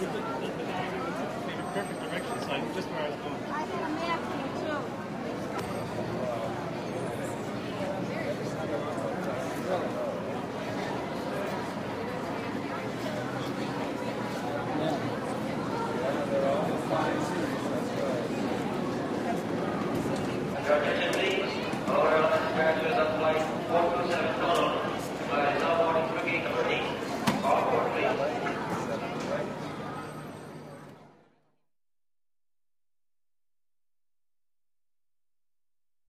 Perfect direction, so I knew just where I was going. I had a map here too.